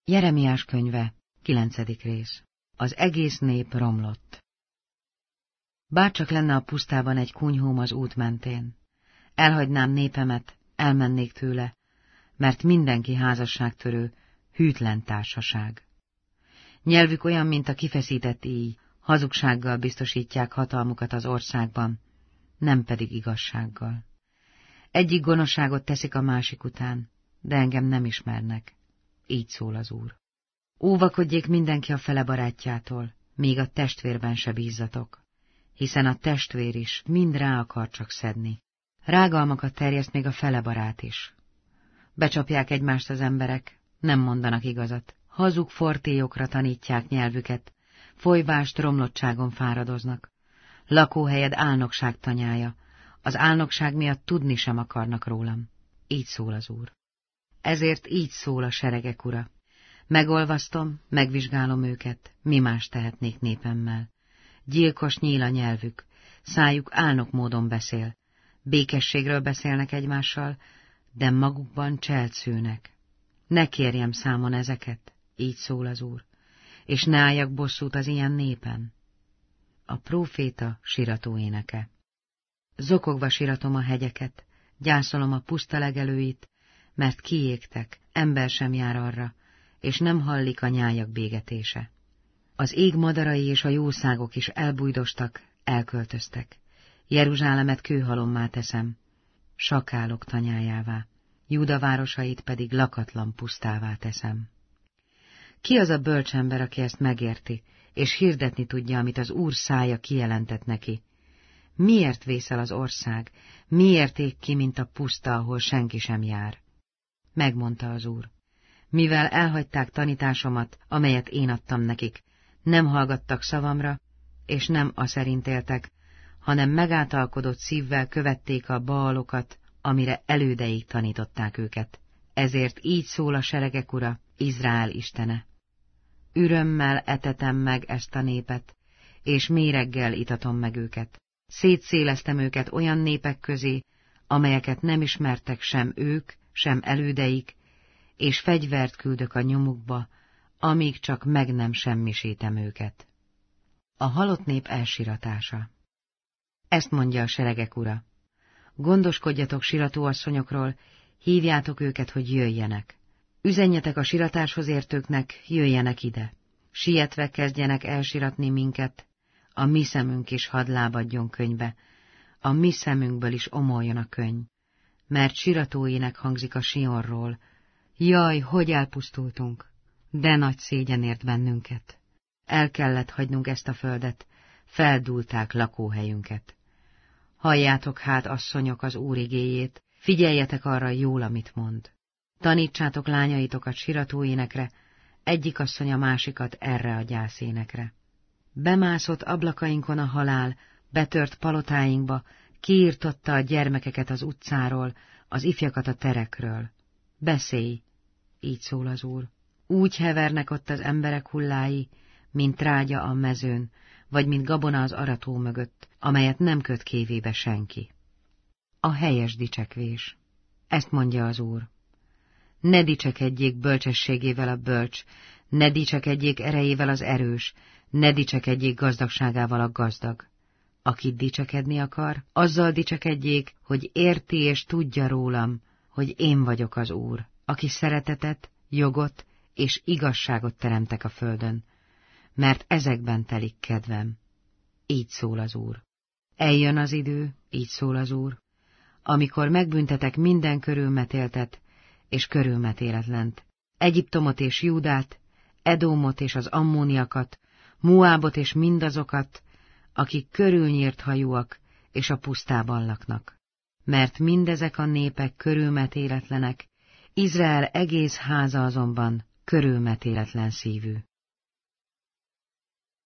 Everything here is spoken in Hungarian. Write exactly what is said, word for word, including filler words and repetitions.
Jeremiás könyve, kilencedik rész. Az egész nép romlott. Bárcsak lenne a pusztában egy kunyhóm az út mentén. Elhagynám népemet, elmennék tőle, mert mindenki házasságtörő, hűtlen társaság. Nyelvük olyan, mint a kifeszített íj, hazugsággal biztosítják hatalmukat az országban, nem pedig igazsággal. Egyik gonoszságot teszik a másik után, de engem nem ismernek. Így szól az Úr. Óvakodjék mindenki a fele barátjától, még a testvérben se bízzatok, hiszen a testvér is mind rá akar csak szedni. Rágalmakat terjeszt még a fele barát is. Becsapják egymást az emberek, nem mondanak igazat, hazug fortélyokra tanítják nyelvüket, folyvást romlottságon fáradoznak. Lakóhelyed álnokság tanyája, az álnokság miatt tudni sem akarnak rólam. Így szól az Úr. Ezért így szól a seregek Ura. Megolvasztom, megvizsgálom őket, mi más tehetnék népemmel. Gyilkos nyíl a nyelvük, szájuk álnok módon beszél. Békességről beszélnek egymással, de magukban cselt szőnek. Ne kérjem számon ezeket, így szól az Úr, és ne álljak bosszút az ilyen népen. A próféta sirató éneke. Zokogva siratom a hegyeket, gyászolom a puszta legelőit, mert kiégtek, ember sem jár arra, és nem hallik a nyájak bégetése. Az ég madarai és a jószágok is elbújdostak, elköltöztek. Jeruzsálemet kőhalommá teszem, sakálok tanyájává, Júda városait pedig lakatlan pusztává teszem. Ki az a bölcsember, aki ezt megérti, és hirdetni tudja, amit az Úr szája kijelentett neki? Miért vészel az ország, miért ég ki, mint a puszta, ahol senki sem jár? Megmondta az Úr. Mivel elhagyták tanításomat, amelyet én adtam nekik, nem hallgattak szavamra, és nem aszerint éltek, hanem megáltalkodott szívvel követték a baalokat, amire elődeig tanították őket. Ezért így szól a seregek Ura, Izrael istene. Ürömmel etetem meg ezt a népet, és méreggel itatom meg őket. Szétszéleztem őket olyan népek közé, amelyeket nem ismertek sem ők, sem elődeik, és fegyvert küldök a nyomukba, amíg csak meg nem semmisítem őket. A halott nép elsiratása. Ezt mondja a seregek Ura. Gondoskodjatok siratóasszonyokról, hívjátok őket, hogy jöjjenek. Üzenjetek a siratáshoz értőknek, jöjjenek ide. Sietve kezdjenek elsiratni minket, a mi szemünk is hadd lábadjon könybe, a mi szemünkből is omoljon a könyv, mert siratóinek hangzik a Sionról. Jaj, hogy elpusztultunk, de nagy szégyen ért bennünket. El kellett hagynunk ezt a földet, feldúlták lakóhelyünket. Halljátok hát, asszonyok, az Úr igéjét, figyeljetek arra jól, amit mond. Tanítsátok lányaitokat siratóénekre, egyik asszony a másikat erre a gyászénekre. Bemászott ablakainkon a halál, betört palotáinkba, kiirtotta a gyermekeket az utcáról, az ifjakat a terekről. Beszélj, így szól az Úr. Úgy hevernek ott az emberek hullái, mint trágya a mezőn, vagy mint gabona az arató mögött, amelyet nem köt kévébe senki. A helyes dicsekvés. Ezt mondja az Úr. Ne dicsekedjék bölcsességével a bölcs, ne dicsekedjék erejével az erős, ne dicsekedjék gazdagságával a gazdag. Aki dicsekedni akar, azzal dicsekedjék, hogy érti és tudja rólam, hogy én vagyok az Úr, aki szeretetet, jogot és igazságot teremtek a földön, mert ezekben telik kedvem. Így szól az Úr. Eljön az idő, így szól az Úr, amikor megbüntetek minden körülmetéltet és körülmetéletlent, Egyiptomot és Júdát, Edómot és az ammóniakat, Moábot és mindazokat, akik körülnyírt hajúak és a pusztában laknak. Mert mindezek a népek körülmetéletlenek, Izrael egész háza azonban körülmetéletlen szívű.